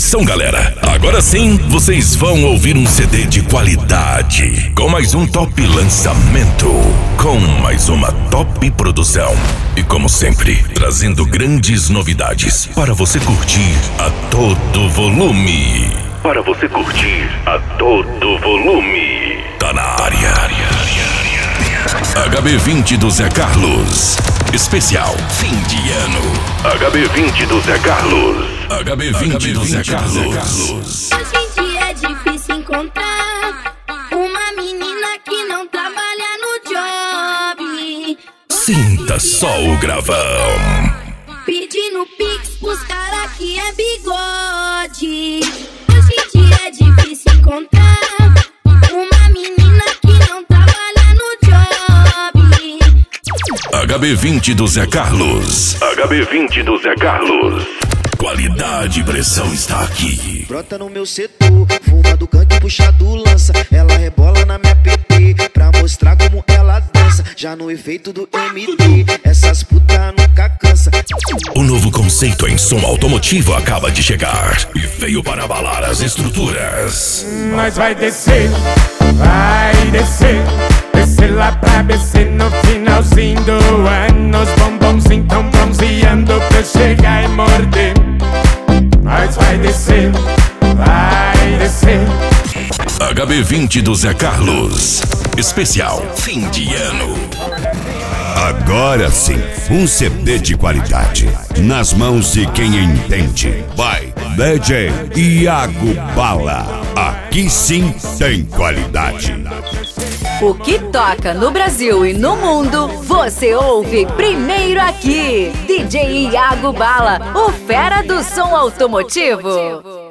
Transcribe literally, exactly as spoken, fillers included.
Atenção, galera! Agora sim, vocês vão ouvir um C D de qualidade, com mais um top lançamento, com mais uma top produção. E como sempre, trazendo grandes novidades para você curtir a todo volume. Para você curtir a todo volume. Tá na área. H B vinte do Zé Carlos. Especial fim de ano. H B vinte do Zé Carlos. H B vinte do Zé Carlos. Hoje em dia é difícil encontrar uma menina que não trabalha no job. Sinta só o gravão. Pedindo pix pros cara que é bigode. Hoje em dia é difícil encontrar uma menina que não trabalha no job. H B vinte do Zé Carlos. H B vinte do Zé Carlos. Qualidade e pressão está aqui. Brota no meu setor, fuma do canto e puxa do lança. Ela rebola na minha P P pra mostrar como ela dança. Já no efeito do M D, essas putas nunca cansa. O novo conceito em som automotivo acaba de chegar e veio para abalar as estruturas. Mas vai descer, vai descer, descer lá pra B C no finalzinho do ano. Os bombons tão bronzeando pra eu chegar e morder. Mas vai descer, vai descer. H B vinte do Zé Carlos. Especial fim de ano. Agora sim, um C D de qualidade nas mãos de quem entende. Vai, D J Iago Bala. Aqui sim tem qualidade. O que toca no Brasil e no mundo, você ouve primeiro aqui. D J Iago Bala, o fera do som automotivo.